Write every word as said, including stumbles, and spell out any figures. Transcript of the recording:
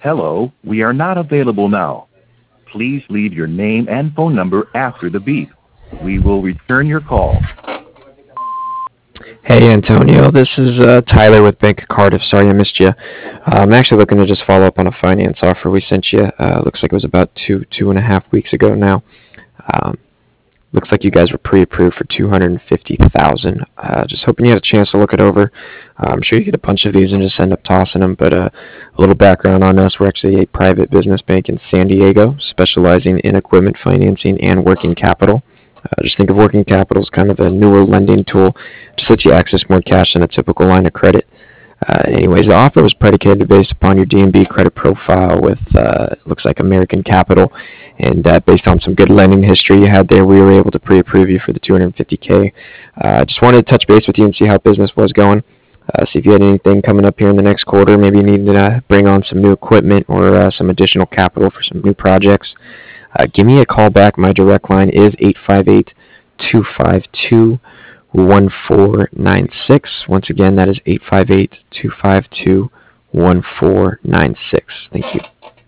Hello, we are not available now. Please leave your name and phone number after the beep. We will return your call. Hey Antonio, this is uh, Tyler with Bank of Cardiff. Sorry I missed you. Uh, I'm actually looking to just follow up on a finance offer we sent you. Uh, looks like it was about two two and a half weeks ago now. Um, Looks like you guys were pre-approved for two hundred fifty thousand dollars. Uh, just hoping you had a chance to look it over. Uh, I'm sure you get a bunch of these and just end up tossing them. But uh, a little background on us: we're actually a private business bank in San Diego, specializing in equipment financing and working capital. Uh, just think of working capital as kind of a newer lending tool. Just lets you access more cash than a typical line of credit. Uh, anyways, the offer was predicated based upon your D N B credit profile with, uh, looks like American Capital, and uh, based on some good lending history you had there, we were able to pre-approve you for the two hundred fifty K. Uh, just wanted to touch base with you and see how business was going. Uh, see if you had anything coming up here in the next quarter. Maybe you need to uh, bring on some new equipment or uh, some additional capital for some new projects. Uh, give me a call back. My direct line is eight five eight, two five two, one four nine six. Once again, that is eight five eight, two five two, one four nine six. Thank you.